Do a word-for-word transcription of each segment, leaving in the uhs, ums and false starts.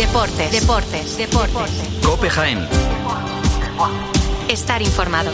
Deportes, deportes, deportes. COPE Jaén. Estar informado.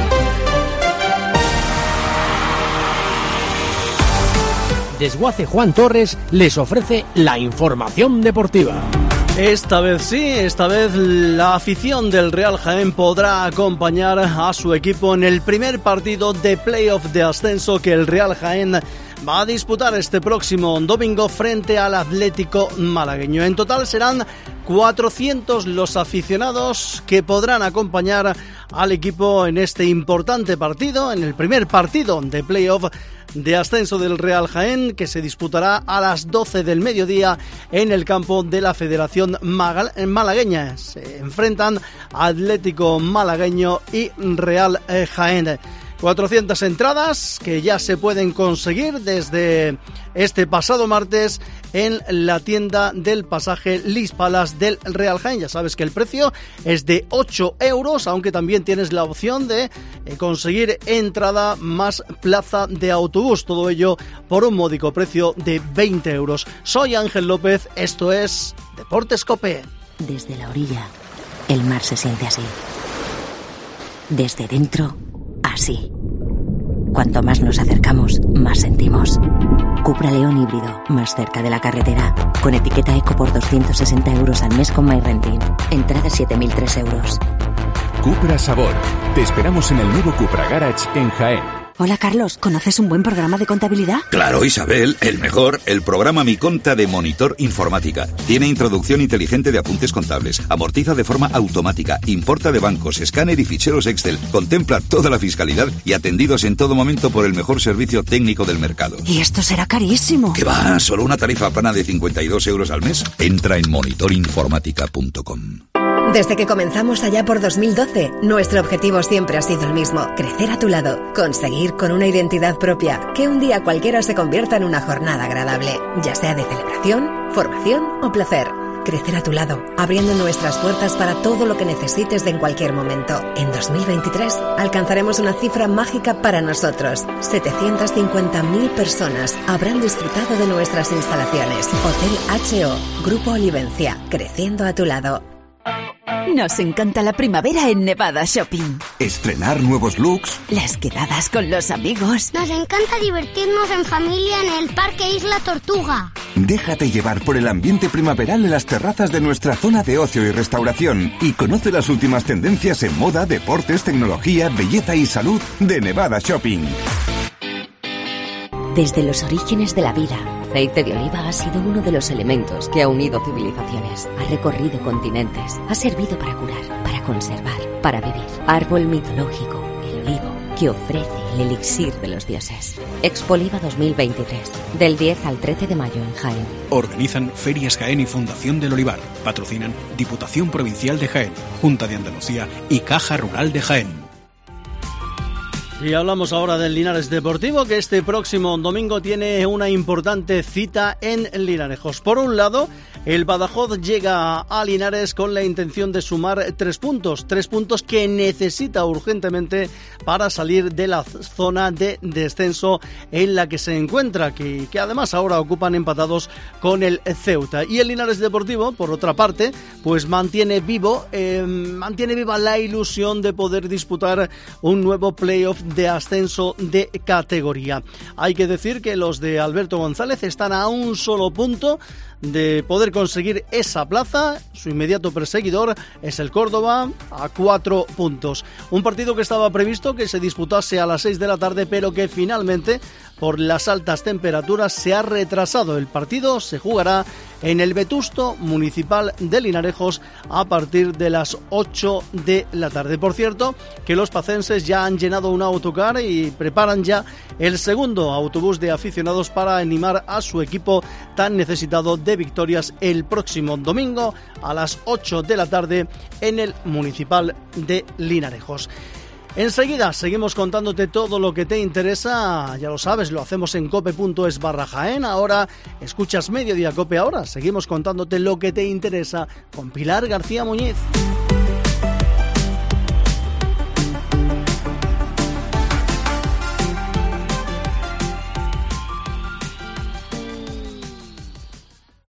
Desguace Juan Torres les ofrece la información deportiva. Esta vez sí, esta vez la afición del Real Jaén podrá acompañar a su equipo en el primer partido de playoff de ascenso que el Real Jaén va a disputar este próximo domingo frente al Atlético malagueño. En total serán cuatrocientos los aficionados que podrán acompañar al equipo en este importante partido, en el primer partido de playoff de ascenso del Real Jaén, que se disputará a las doce del mediodía en el campo de la Federación Malagueña. Se enfrentan Atlético Malagueño y Real Jaén. cuatrocientas entradas que ya se pueden conseguir desde este pasado martes en la tienda del pasaje Lis Palace del Real Jaén. Ya sabes que el precio es de ocho euros, aunque también tienes la opción de conseguir entrada más plaza de autobús. Todo ello por un módico precio de veinte euros. Soy Ángel López, esto es Deportes COPE. Desde la orilla, el mar se siente así. Desde dentro, así. Cuanto más nos acercamos, más sentimos. Cupra León híbrido, más cerca de la carretera. Con etiqueta eco por doscientos sesenta euros al mes con MyRenting. Entrada siete mil tres euros. Cupra Sabor. Te esperamos en el nuevo Cupra Garage en Jaén. Hola Carlos, ¿conoces un buen programa de contabilidad? Claro, Isabel, el mejor, el programa Mi Conta de Monitor Informática. Tiene introducción inteligente de apuntes contables, amortiza de forma automática, importa de bancos, escáner y ficheros Excel, contempla toda la fiscalidad y atendidos en todo momento por el mejor servicio técnico del mercado. ¿Y esto será carísimo? ¿Qué va? ¿Solo una tarifa plana de cincuenta y dos euros al mes? Entra en monitor informática punto com. Desde que comenzamos allá por dos mil doce, nuestro objetivo siempre ha sido el mismo: crecer a tu lado, conseguir con una identidad propia que un día cualquiera se convierta en una jornada agradable, ya sea de celebración, formación o placer. Crecer a tu lado, abriendo nuestras puertas para todo lo que necesites de en cualquier momento. En dos mil veintitrés alcanzaremos una cifra mágica para nosotros. setecientas cincuenta mil personas habrán disfrutado de nuestras instalaciones. Hotel H O, Grupo Olivencia, creciendo a tu lado. Nos encanta la primavera en Nevada Shopping. Estrenar nuevos looks. Las quedadas con los amigos. Nos encanta divertirnos en familia en el Parque Isla Tortuga. Déjate llevar por el ambiente primaveral en las terrazas de nuestra zona de ocio y restauración y conoce las últimas tendencias en moda, deportes, tecnología, belleza y salud de Nevada Shopping. Desde los orígenes de la vida, el aceite de oliva ha sido uno de los elementos que ha unido civilizaciones, ha recorrido continentes, ha servido para curar, para conservar, para vivir. Árbol mitológico, el olivo, que ofrece el elixir de los dioses. Expoliva dos mil veintitrés, del diez al trece de mayo en Jaén. Organizan Ferias Jaén y Fundación del Olivar. Patrocinan Diputación Provincial de Jaén, Junta de Andalucía y Caja Rural de Jaén. Y hablamos ahora del Linares Deportivo, que este próximo domingo tiene una importante cita en Linarejos. Por un lado, el Badajoz llega a Linares con la intención de sumar tres puntos, tres puntos que necesita urgentemente para salir de la zona de descenso en la que se encuentra, que, que además ahora ocupan empatados con el Ceuta. Y el Linares Deportivo, por otra parte, pues mantiene vivo, eh, mantiene viva la ilusión de poder disputar un nuevo playoff de ascenso de categoría. Hay que decir que los de Alberto González están a un solo punto de poder conseguir esa plaza. Su inmediato perseguidor es el Córdoba, a cuatro puntos. Un partido que estaba previsto que se disputase a las seis de la tarde, pero que finalmente, por las altas temperaturas, se ha retrasado. El partido se jugará en el Vetusto Municipal de Linarejos a partir de las ocho de la tarde. Por cierto, que los pacenses ya han llenado un autocar y preparan ya el segundo autobús de aficionados para animar a su equipo tan necesitado de victorias el próximo domingo a las ocho de la tarde en el Municipal de Linarejos. Enseguida seguimos contándote todo lo que te interesa, ya lo sabes, lo hacemos en cope.es barra Jaén. Ahora escuchas Mediodía Cope. Ahora seguimos contándote lo que te interesa con Pilar García Muñiz.